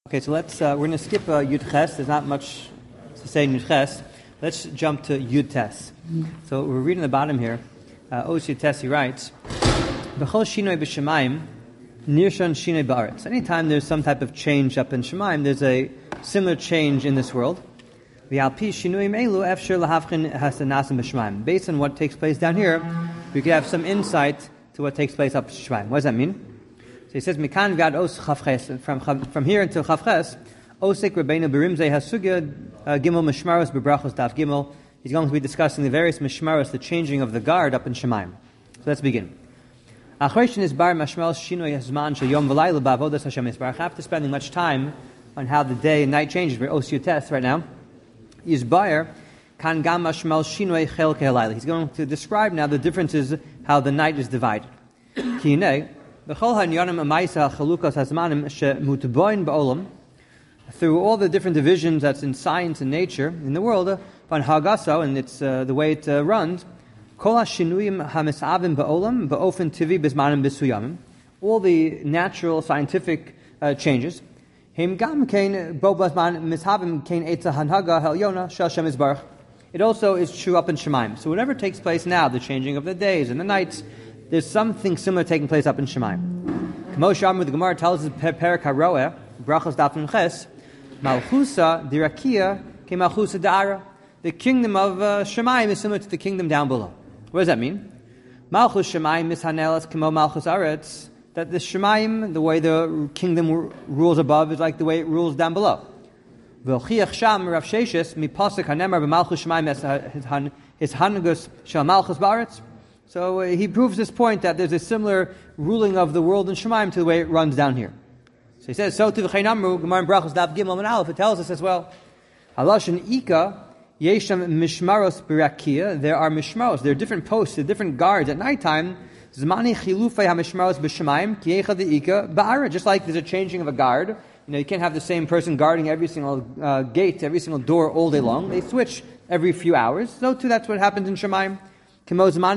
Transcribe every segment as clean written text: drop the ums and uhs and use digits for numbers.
Okay, so we're going to skip Yud Ches. There's not much to say in Yud Ches. Let's jump to Yud Tes. So we're reading the bottom here. Os Yud Tes, he writes, B'chol shinoi b'shamayim, nirshon shinoi ba'aretz. Anytime there's some type of change up in Shemaim, there's a similar change in this world. V'alpi shinoim elu efshir lahavchin hasanasim b'shamayim. Based on what takes place down here, we could have some insight to what takes place up in Shemaim. What does that mean? So he says, Mikan v'ad os chavches, from here until chavches, osek Rabbeinu berimzei hasugya gimel mishmaros bebrachos daf gimel. He's going to be discussing the various mishmaros, the changing of the guard up in Shemaim. So let's begin. After spending much time on how the day and night changes, we're os yutes right now. He's going to describe now the differences, how the night is divided. Through all the different divisions that's in science and nature in the world, and it's the way it runs, all the natural scientific changes, it also is true up in Shemaim. So whatever takes place now, the changing of the days and the nights, there's something similar taking place up in Shemaim. K'mo she'amru, the Gemara tells us, Perek HaRoeh, Brachos Daf Nun Ches, Malchusa dirakia ke Malchusa da'ara. The kingdom of Shemaim is similar to the kingdom down below. What does that mean? Malchus Shemaim mishanelas k'mo Malchus Aretz. That the Shemaim, the way the kingdom rules above, is like the way it rules down below. V'chiach sham Rav Sheshes mipasek hanemar b'Malchus Shemaim his hangus shel Malchus ba'aretz. So he proves this point that there's a similar ruling of the world in Shemaim to the way it runs down here. So he says, so to the Chaynamru, Gemara in Brachos Daf Gimel and Aleph, it tells us as well, Haloshin Ika, Yesham Mishmaros Birakia, there are Mishmaros, there are different posts, there are different guards at nighttime, Zmani Chilufei HaMishmaros B'Shemaim, Kiecha the Ika, Ba'ara, just like there's a changing of a guard. You can't have the same person guarding every single gate, every single door all day long. They switch every few hours. So too, that's what happens in Shemaim. When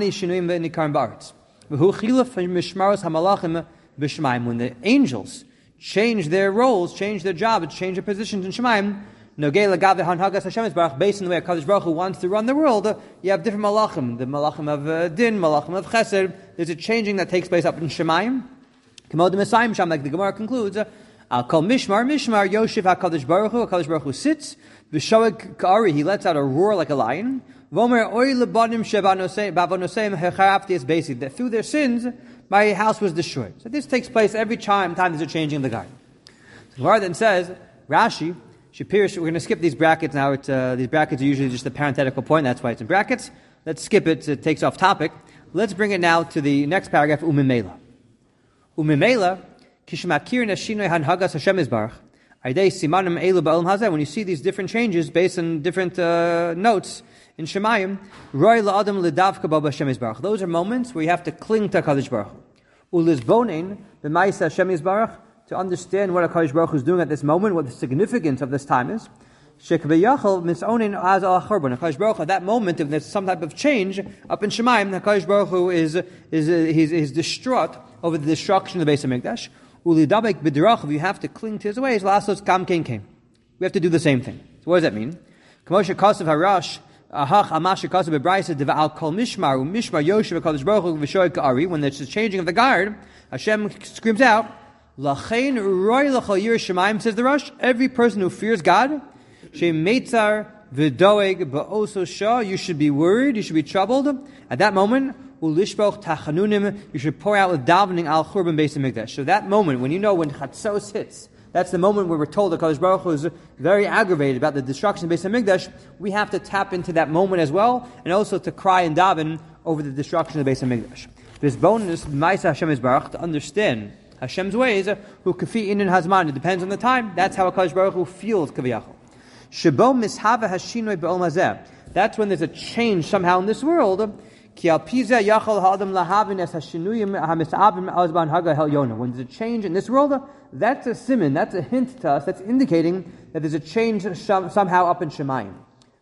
the angels change their roles, change their job, change their positions in Shemaim, based on the way HaKadosh Baruch Hu wants to run the world, you have different malachim. The malachim of din, malachim of chesed. There's a changing that takes place up in Shemaim. Like the Gemara concludes, I'll call Mishmar, Yoshev HaKadosh Baruch Hu sits, V'shoeg Ka'ari, he lets out a roar like a lion, that through their sins, my house was destroyed. So this takes place every time there's a changing of the guard. So the Gemara then says, Rashi, Shapir, we're going to skip these brackets now. These brackets are usually just a parenthetical point, that's why it's in brackets. Let's skip it, it takes off topic. Let's bring it now to the next paragraph, Umimela. Umimela, Kishmakir Nashinoi Hanhagas Hashem Yisbarach. When you see these different changes based on different notes in Shemayim, those are moments where you have to cling to HaKadosh Baruch Hu. Ulizbonin, the Ma'aseh Hashem Yisbarach, to understand what HaKadosh Baruch Hu is doing at this moment, what the significance of this time is. HaKadosh Baruch Hu, at that moment, if there's some type of change up in Shemayim, HaKadosh Baruch Hu is distraught over the destruction of the Beis HaMikdash. Ulidabek b'derach, you have to cling to his ways. Lasos kam kein kein. We have to do the same thing. So what does that mean? K'moshe kasav harash, ahach amash kasav bebrayse deva'al kol mishmar u'mishmar yoshev HaKadosh Baruch Hu v'shoy ka'ari. When there's the changing of the guard, Hashem screams out, Lachein roy l'chol yir Shemaim, says the Rosh, every person who fears God, shem meitzar v'doeg ba'oso shah, you should be worried, you should be troubled. At that moment, ulishboch tachanunim, you should pour out with davening al churban Beis HaMikdash. So that moment, when Chatzos hits, that's the moment where we're told that HaKadosh Baruch Hu is very aggravated about the destruction of Beis HaMikdash. We have to tap into that moment as well, and also to cry and daven over the destruction of Beis HaMikdash. This bonus, Ma'aseh Hashem Yisbarach, to understand Hashem's ways, who kafi inin hazman, it depends on the time. That's how HaKadosh Baruch Hu feels kaviyachol. Shebo mishava hashinoi be'ol hazeh. That's when there's a change somehow in this world. When there's a change in this world, that's a siman, that's a hint to us, that's indicating that there's a change somehow up in Shemayim.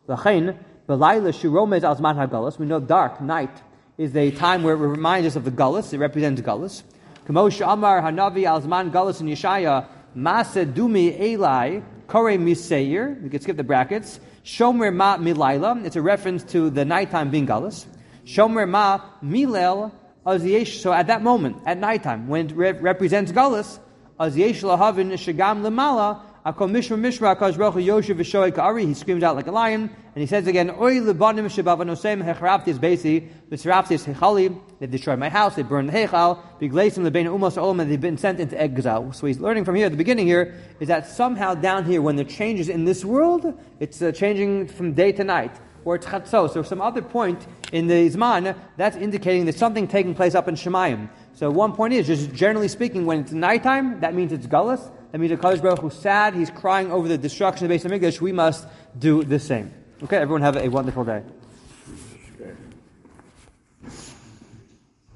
We know dark, night, is a time where it reminds us of the Gullus, it represents Gullus. Amar Hanavi Alzman Gullus in Yeshaya, Masa Dumi Eli, Kore Miseir, we could skip the brackets. Shomer Ma Milaila, it's a reference to the nighttime being galus. Shomer Ma Milel Aziesh, so at that moment, at nighttime, when it represents galus, Aziesh Lahavin Shagam Lamala, Akol Mishra Mishra, Akash Baruch Hu Yoshev V'Shoy Ka'ari, he screams out like a lion, and he says again, Oy Lebanim Shabavanosem Hechraftis Basi, V'Sraftis Hechali, they've destroyed my house, they burned the Hechal, Bigleisim Lebein Umos Olam, and they've been sent into exile. So he's learning from here, at the beginning here, is that somehow down here, when the change is in this world, it's changing from day to night, or it's Chatzos, or some other point in the Zman, that's indicating there's something taking place up in Shemayim. So one point is, just generally speaking, when it's nighttime, that means it's Gullus. That means the Kadosh Baruch Hu is sad, he's crying over the destruction of the Beis HaMikdash. We must do the same. Okay, everyone have a wonderful day.